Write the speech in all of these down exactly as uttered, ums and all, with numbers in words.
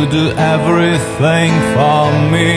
do everything for me.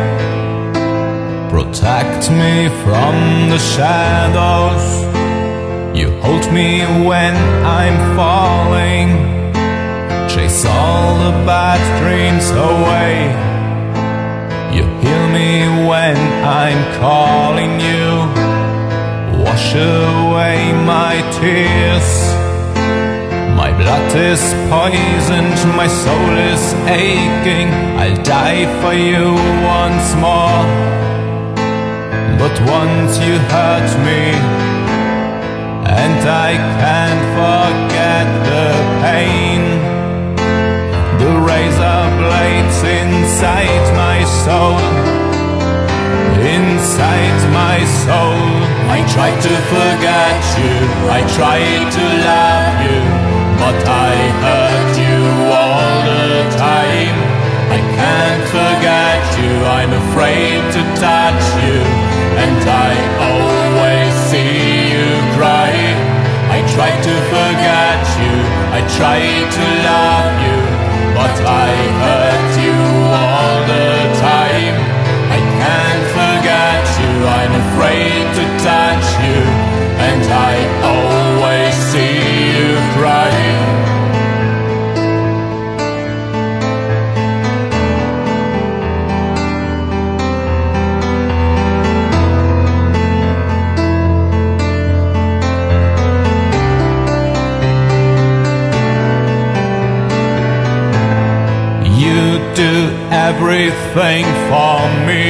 Protect me from the shadows. You hold me when I'm falling. Chase all the bad dreams away. You heal me when I'm calling you. Wash away my tears. My blood is poisoned, my soul is aching. I'll die for you once more. But once you hurt me, and I can't forget the pain. The razor blades inside my soul, inside my soul. I tried to forget you, I tried to love you, but I hurt you all the time. I can't forget you, I'm afraid to touch you, and I always see you cry. I tried to forget you, I tried to love you, but I hurt you all the time. I can't forget you, I'm afraid to touch you, and I always see you cry. Do everything for me.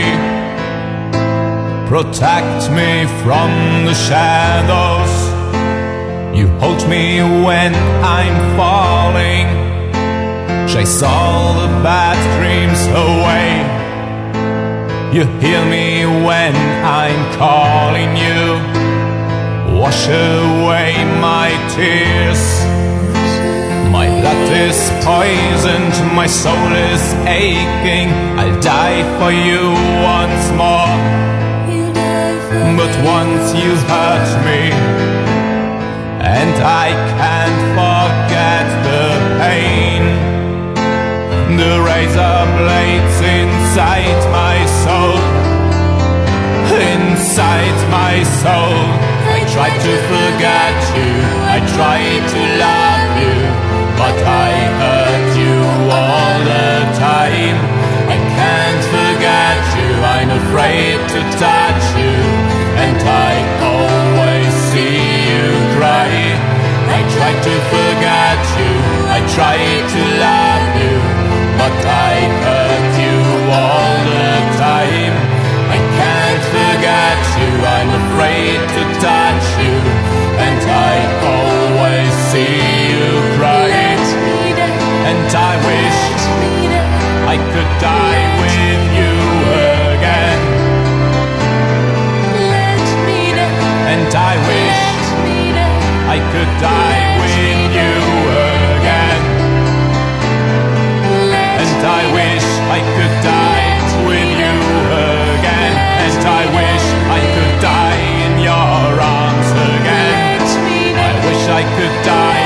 Protect me from the shadows. You hold me when I'm falling. Chase all the bad dreams away. You heal me when I'm calling you. Wash away my tears. My blood is poisoned, my soul is aching. I'll die for you once more. But once you hurt me, and I can't forget the pain. The razor blades inside my soul, inside my soul. I tried to forget you, I tried to love you, but I hurt you all the time. I can't forget you, I'm afraid to touch you, and I always see you cry. I tried to forget you, I tried to love you, but I hurt you all the time. I can't forget you, I'm afraid to touch you, and I always see you cry. And I wish I could die with you again. And I wish I could die with you again. And I wish I could die with you again. And I wish I could die in your arms again. I wish I could die